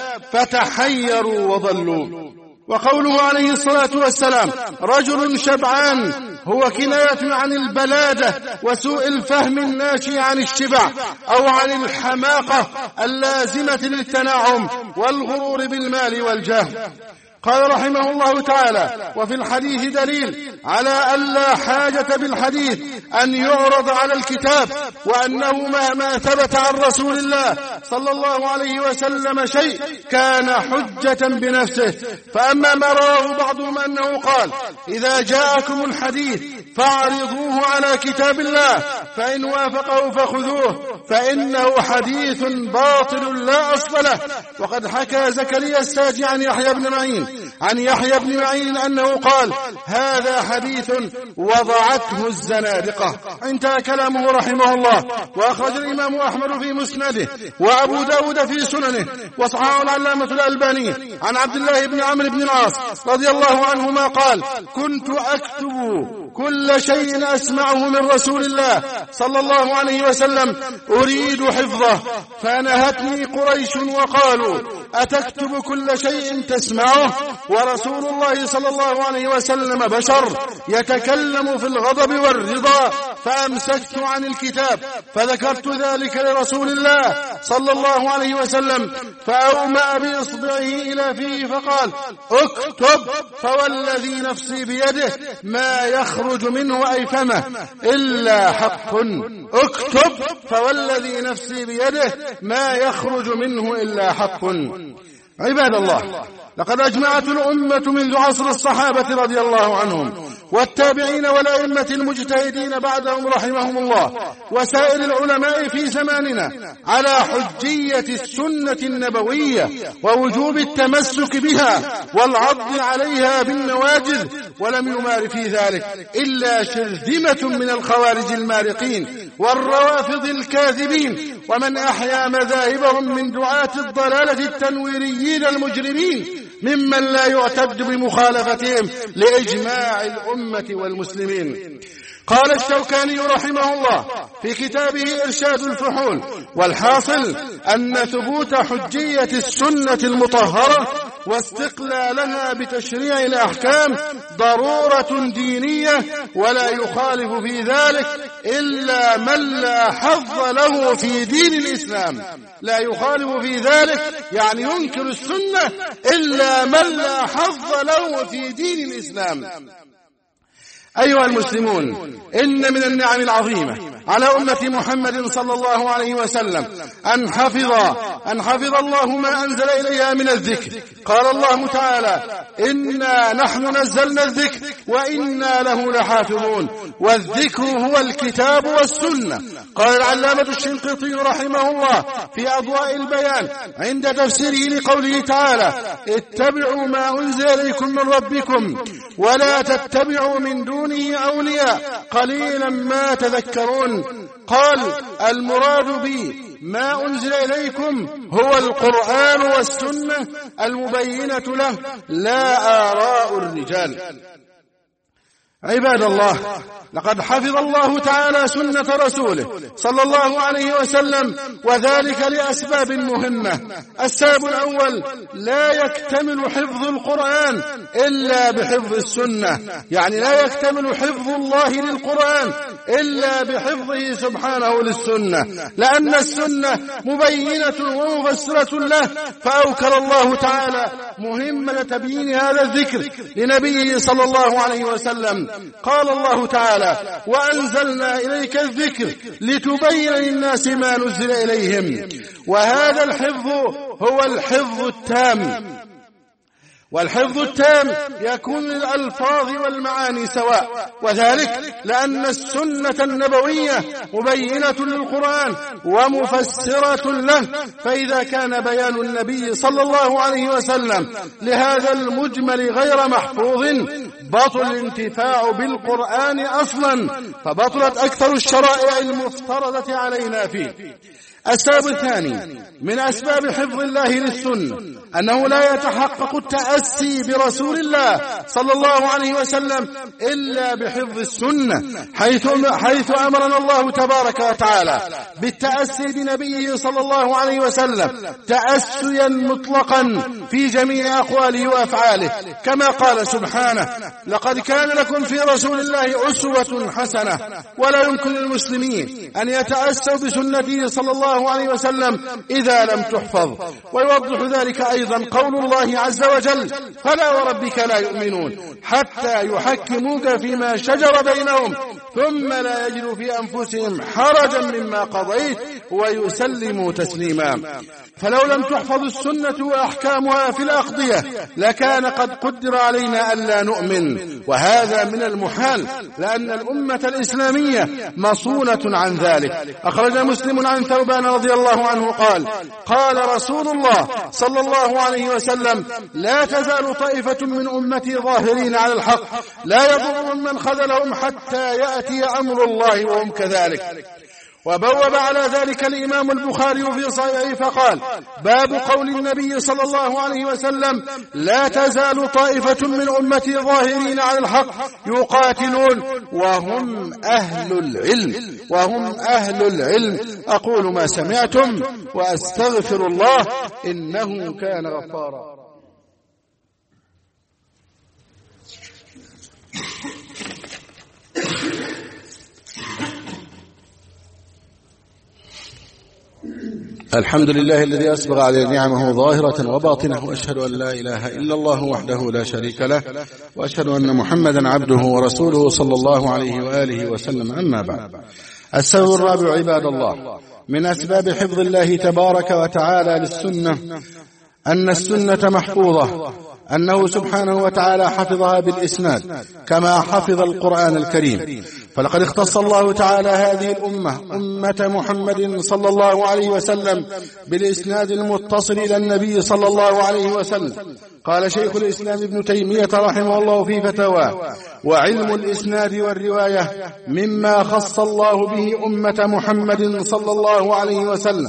فتحيروا وضلوا. وقوله عليه الصلاة والسلام: رجل شبعان، هو كناية عن البلادة وسوء الفهم الناشئ عن الشبع أو عن الحماقة اللازمة للتنعم والغرور بالمال والجاه. قال رحمه الله تعالى: وفي الحديث دليل على ألا حاجة بالحديث أن يعرض على الكتاب، وأنه مهما ثبت عن رسول الله صلى الله عليه وسلم شيء كان حجة بنفسه. فأما ما رواه بعضهم أنه قال: إذا جاءكم الحديث فاعرضوه على كتاب الله، فإن وافقه فخذوه، فإنه حديث باطل لا أصل له. وقد حكى زكريا الساجي عن يحيى بن معين عن يحيى بن معين أنه قال: هذا حديث وضعته الزنادقة. انتهى كلامه رحمه الله. وأخرج الإمام أحمد في مسنده وأبو داود في سننه وصححه العلامة الألباني عن عبد الله بن عمرو بن العاص رضي الله عنهما قال: كنت أكتب كل شيء أسمعه من رسول الله صلى الله عليه وسلم أريد حفظه، فنهتني قريش وقالوا: أتكتب كل شيء تسمعه؟ ورسول الله صلى الله عليه وسلم بشر يتكلم في الغضب والرضا، فأمسكت عن الكتاب فذكرت ذلك لرسول الله صلى الله عليه وسلم فأومأ بإصبعه إلى فيه فقال اكتب فوالذي نفسي بيده ما يخرج منه أي فمه إلا حق اكتب فوالذي نفسي بيده ما يخرج منه إلا حق. عباد الله، لقد أجمعت الأمة منذ عصر الصحابة رضي الله عنهم والتابعين والأئمة المجتهدين بعدهم رحمهم الله وسائر العلماء في زماننا على حجية السنة النبوية ووجوب التمسك بها والعض عليها بالنواجذ، ولم يمار في ذلك إلا شرذمة من الخوارج المارقين والروافض الكاذبين ومن أحيا مذاهبهم من دعاة الضلالة التنويريين المجرمين ممن لا يعتد بمخالفتهم لإجماع الأمة والمسلمين. قال الشوكاني رحمه الله في كتابه إرشاد الفحول: والحاصل أن ثبوت حجية السنة المطهرة واستقلالها بتشريع الأحكام ضرورة دينية، ولا يخالف في ذلك إلا من لا حظ له في دين الإسلام. لا يخالف في ذلك يعني ينكر السنة إلا من لا حظ له في دين الإسلام. أيها المسلمون، إن من النعم العظيمة على أمة محمد صلى الله عليه وسلم أن حفظ أن حفظ الله ما أنزل إليها من الذكر. قال الله تعالى: إنا نحن نزلنا الذكر وإنا له لحافظون، والذكر هو الكتاب والسنة. قال العلامة الشنقيطي رحمه الله في أضواء البيان عند تفسيره لقوله تعالى: اتبعوا ما أنزل إليكم من ربكم ولا تتبعوا من دونه أولياء قليلا ما تذكرون. قال: المراد به ما أنزل إليكم هو القرآن والسنة المبينة له، لا آراء الرجال. عباد الله، لقد حفظ الله تعالى سنة رسوله صلى الله عليه وسلم، وذلك لأسباب مهمة. السبب الأول: لا يكتمل حفظ القرآن إلا بحفظ السنة، يعني لا يكتمل حفظ الله للقرآن إلا بحفظه سبحانه للسنة، لأن السنة مبينة ومفسرة له، فأوكل الله تعالى مهمة تبيين هذا الذكر لنبيه صلى الله عليه وسلم. قال الله تعالى: وأنزلنا إليك الذكر لتبين للناس ما نزل إليهم. وهذا الحفظ هو الحفظ التام، والحفظ التام يكون للألفاظ والمعاني سواء، وذلك لأن السنة النبوية مبينة للقرآن ومفسرة له، فإذا كان بيان النبي صلى الله عليه وسلم لهذا المجمل غير محفوظ بطل الانتفاع بالقرآن أصلا، فبطلت أكثر الشرائع المفترضة علينا فيه. السبب الثاني من أسباب حفظ الله للسنة أنه لا يتحقق التأسي برسول الله صلى الله عليه وسلم إلا بحفظ السنة، حيث, حيث أمرنا الله تبارك وتعالى بالتأسي بنبيه صلى الله عليه وسلم تأسيا مطلقا في جميع أقواله وأفعاله، كما قال سبحانه: لقد كان لكم في رسول الله أسوة حسنة. ولا يمكن للمسلمين أن يتأسوا بسنته صلى الله عليه وسلم إذا لم تحفظ. ويوضح ذلك أيضا قول الله عز وجل: فلا وربك لا يؤمنون حتى يحكموك فيما شجر بينهم ثم لا يجدوا في أنفسهم حرجا مما قضيت ويسلموا تسليما. فلو لم تحفظ السنة وأحكامها في الأقضية لكان قد قدر علينا ألا نؤمن، وهذا من المحال، لأن الأمة الإسلامية مصونة عن ذلك. أخرج مسلم عن ثوبان رضي الله عنه قال: قال رسول الله صلى الله عليه وسلم: لا تزال طائفة من أمتي ظاهرين على الحق لا يضرهم من خذلهم حتى يأتي أمر الله وهم كذلك. وبوب على ذلك الإمام البخاري في صحيحه فقال: باب قول النبي صلى الله عليه وسلم: لا تزال طائفة من أمتي ظاهرين على الحق يقاتلون وهم أهل العلم وهم أهل العلم. أقول ما سمعتم وأستغفر الله إنه كان غفارا. الحمد لله الذي أسبغ على نعمه ظاهرة وباطنة، وأشهد أن لا إله إلا الله وحده لا شريك له، وأشهد أن محمدا عبده ورسوله صلى الله عليه وآله وسلم. أما بعد، السبب الرابع عباد الله من أسباب حفظ الله تبارك وتعالى للسنة أن السنة محفوظة، أنه سبحانه وتعالى حفظها بالإسناد كما حفظ القرآن الكريم. فلقد اختص الله تعالى هذه الأمة أمة محمد صلى الله عليه وسلم بالإسناد المتصل إلى النبي صلى الله عليه وسلم. قال شيخ الإسلام ابن تيمية رحمه الله في فتاواه: وعلم الإسناد والرواية مما خص الله به أمة محمد صلى الله عليه وسلم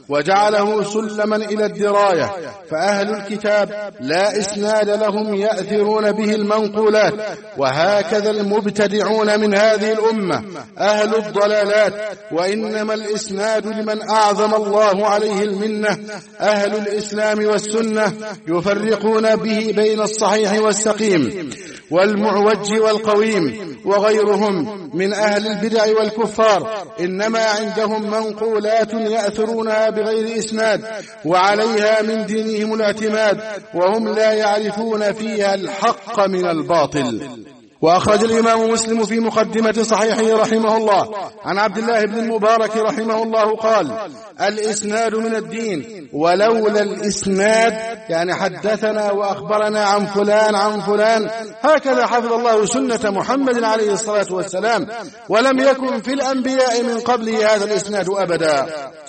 وجعله سلما إلى الدراية، فأهل الكتاب لا إسناد لهم يأثرون به المنقولات، وهكذا المبتدعون من هذه الأمة أهل الضلالات، وإنما الإسناد لمن أعظم الله عليه المنة أهل الإسلام والسنة، يفرقون به بين الصحيح والسقيم والمعوج والقويم. وغيرهم من أهل البدع والكفار إنما عندهم منقولات يأثرونها بغير إسناد، وعليها من دينهم الاعتماد، وهم لا يعرفون فيها الحق من الباطل. وأخرج الإمام مسلم في مقدمة صحيحه رحمه الله عن عبد الله بن المبارك رحمه الله قال: الإسناد من الدين، ولولا الإسناد يعني حدثنا وأخبرنا عن فلان عن فلان، هكذا حفظ الله سنة محمد عليه الصلاة والسلام، ولم يكن في الأنبياء من قبله هذا الإسناد أبدا.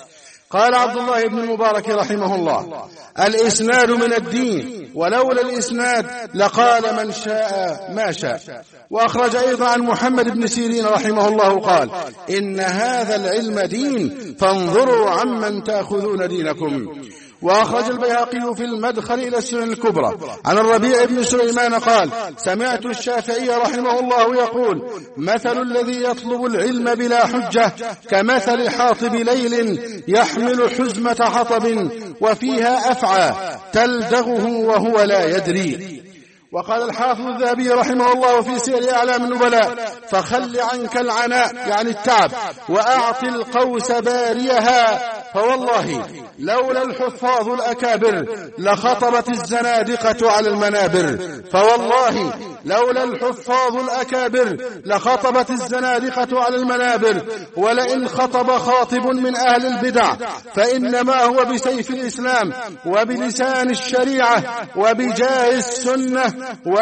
قال عبد الله بن المبارك رحمه الله: الإسناد من الدين، ولولا الإسناد لقال من شاء ما شاء. وأخرج أيضا عن محمد بن سيرين رحمه الله قال: إن هذا العلم دين، فانظروا عمن تأخذون دينكم. وأخرج البيهقي في المدخل إلى السنن الكبرى عن الربيع بن سليمان قال: سمعت الشافعي رحمه الله يقول: مثل الذي يطلب العلم بلا حجة كمثل حاطب ليل يحمل حزمة حطب وفيها أفعى تلدغه وهو لا يدري. وقال الحافظ الذهبي رحمه الله في سير أعلام النبلاء: فخل عنك العناء يعني التعب، وأعط القوس باريها، فوالله لولا الحفاظ الأكابر لخطبت الزنادقة على المنابر. فوالله لولا الحفاظ الأكابر لخطبت الزنادقة على المنابر. ولئن خطب خاطب من أهل البدع فإنما هو بسيف الإسلام وبلسان الشريعة وبجاه السنة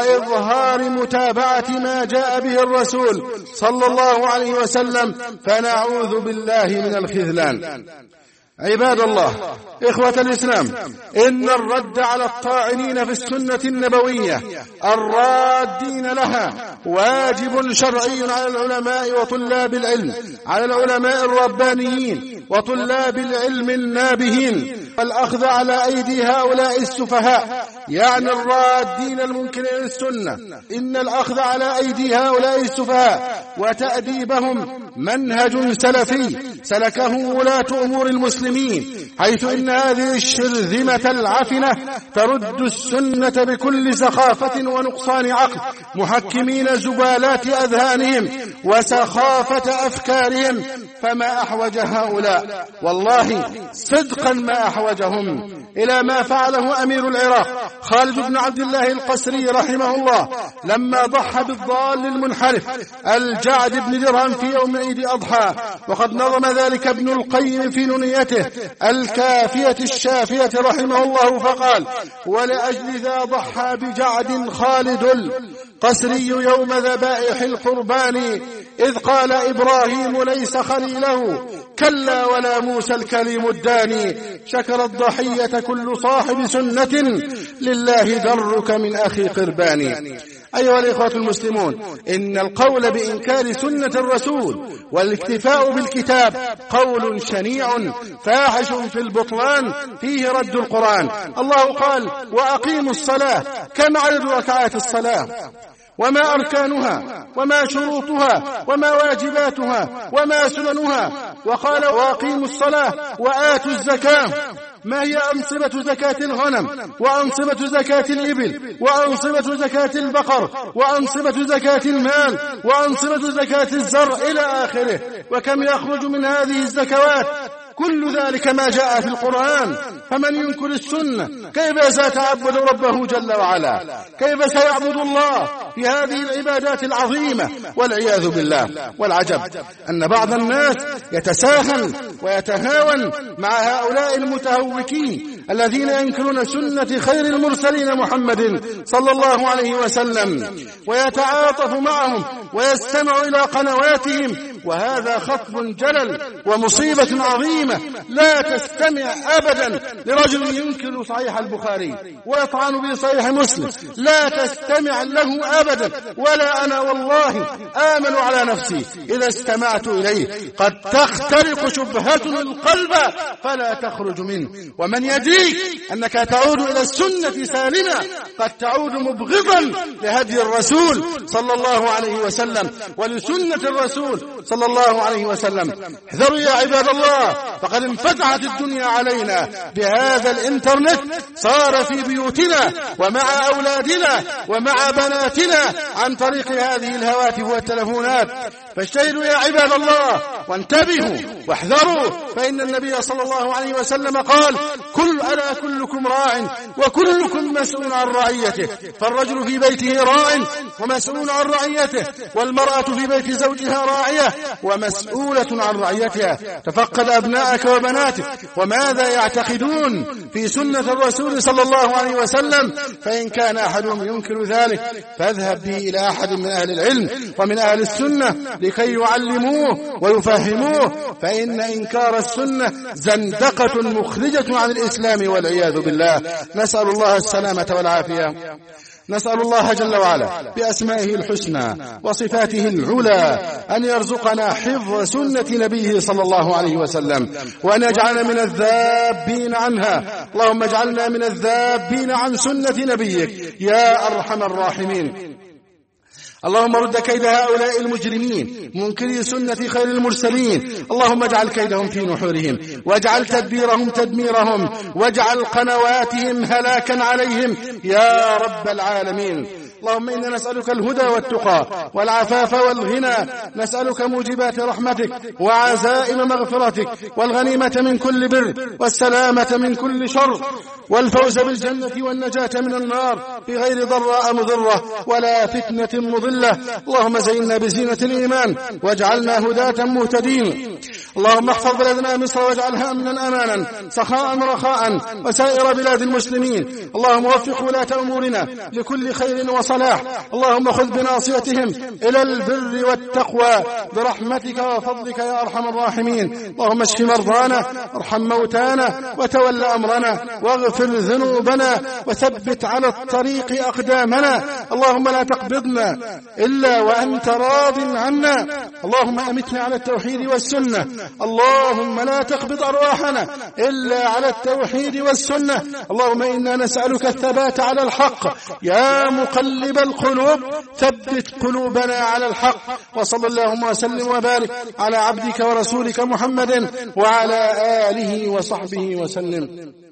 وإظهار متابعة ما جاء به الرسول صلى الله عليه وسلم، فنعوذ بالله من الخذلان. عباد الله، إخوة الإسلام، إن الرد على الطاعنين في السنة النبوية الرادين لها واجب شرعي على العلماء وطلاب العلم، على العلماء الربانيين وطلاب العلم النابهين، والأخذ على أيدي هؤلاء السفهاء يعني الرادين المنكرين للسنة. إن الأخذ على أيدي هؤلاء السفهاء وتأديبهم منهج سلفي سلكه ولاة أمور المسلمين، حيث إن هذه الشرذمة العفنة ترد السنة بكل سخافة ونقصان عقل، محكمين زبالات أذهانهم وسخافة أفكارهم. فما أحوج هؤلاء، والله صدقا ما أحوجهم إلى ما فعله أمير العراق خالد بن عبد الله القسري رحمه الله لما ضحى بالضال المنحرف الجعد بن درهم في يوم عيد أضحى. وقد نظم ذلك ابن القيم في نونيته الكافية الشافية رحمه الله فقال: ولأجل ذا ضحى بجعد خالد القسري يوم ذبائح القربان، إذ قال إبراهيم ليس خليله كلا ولا موسى الكليم الداني. شكر الضحية كل صاحب سنة لله درك من أخي قرباني. أيها الإخوة المسلمون، إن القول بإنكار سنة الرسول والاكتفاء بالكتاب قول شنيع فاحش في البطلان فيه رد القرآن. الله قال: وأقيموا الصلاة. كم عدد ركعات الصلاة؟ وما أركانها وما شروطها وما واجباتها وما سننها؟ وقال: وأقيموا الصلاة وآتوا الزكاة. ما هي أنصبة زكاة الغنم، وأنصبة زكاة الإبل، وأنصبة زكاة البقر، وأنصبة زكاة المال، وأنصبة زكاة الزرع إلى آخره؟ وكم يخرج من هذه الزكوات؟ كل ذلك ما جاء في القرآن. فمن ينكر السنة كيف سيتعبد ربه جل وعلا؟ كيف سيعبد الله في هذه العبادات العظيمة؟ والعياذ بالله. والعجب أن بعض الناس يتساهل ويتهاون مع هؤلاء المتهوكين الذين ينكرون سنة خير المرسلين محمد صلى الله عليه وسلم، ويتعاطف معهم ويستمع إلى قنواتهم، وهذا خطب جلل ومصيبة عظيمة. لا تستمع أبدا لرجل ينكر صحيح البخاري ويطعن بصحيح مسلم، لا تستمع له أبدا. ولا أنا والله آمن على نفسي إذا استمعت إليه قد تخترق شبهة القلب فلا تخرج منه. ومن يدريك أنك تعود إلى السنة سالمة قد تعود مبغضا لهدي الرسول صلى الله عليه وسلم ولسنة الرسول صلى الله عليه وسلم. احذروا يا عباد الله، فقد انفتحت الدنيا علينا بهذا الانترنت، صار في بيوتنا ومع أولادنا ومع بناتنا عن طريق هذه الهواتف والتلفونات. فاجتهدوا يا عباد الله وانتبهوا واحذروا، فإن النبي صلى الله عليه وسلم قال: كل ألا كلكم راع وكلكم مسؤول عن رعيته. فالرجل في بيته راع ومسؤول عن رعيته، والمرأة في بيت زوجها راعية ومسؤولة عن رعيتها. تفقد أبناءك وبناتك وماذا يعتقدون في سنة الرسول صلى الله عليه وسلم، فإن كان أحدهم ينكر ذلك فاذهب به إلى أحد من أهل العلم ومن أهل السنة لكي يعلموه ويفهموه، فإن إنكار السنة زندقة مخرجة عن الإسلام والعياذ بالله. نسأل الله السلامة والعافية. نسأل الله جل وعلا بأسمائه الحسنى وصفاته العلى أن يرزقنا حفظ سنة نبيه صلى الله عليه وسلم، وأن يجعلنا من الذابين عنها. اللهم اجعلنا من الذابين عن سنة نبيك يا أرحم الراحمين. اللهم رد كيد هؤلاء المجرمين منكري سنة خير المرسلين، اللهم اجعل كيدهم في نحورهم، واجعل تدبيرهم تدميرهم، واجعل قنواتهم هلاكا عليهم يا رب العالمين. اللهم إنا نسألك الهدى والتقى والعفاف والغنى، نسألك موجبات رحمتك وعزائم مغفرتك والغنيمة من كل بر والسلامة من كل شر والفوز بالجنة والنجاة من النار بغير ضراء مضرة ولا فتنة مضلة. اللهم زينا بزينة الإيمان واجعلنا هداة مهتدين. اللهم احفظ بلدنا مصر واجعلها أمنا أمانا سخاء رخاء وسائر بلاد المسلمين. اللهم وفق ولاة أمورنا لكل خير وصلاح. اللهم خذ بناصيتهم إلى البر والتقوى برحمتك وفضلك يا أرحم الراحمين. اللهم اشف مرضانا وارحم موتانا وتول أمرنا واغفر ذنوبنا وثبت على الطريق أقدامنا. اللهم لا تقبضنا إلا وأنت راض عنا. اللهم أمتنا على التوحيد والسنة. اللهم لا تقبض أرواحنا إلا على التوحيد والسنة. اللهم إنا نسألك الثبات على الحق يا مقلب القلوب ثبت قلوبنا على الحق. وصلى اللهم وسلم وبارك على عبدك ورسولك محمد وعلى آله وصحبه وسلم.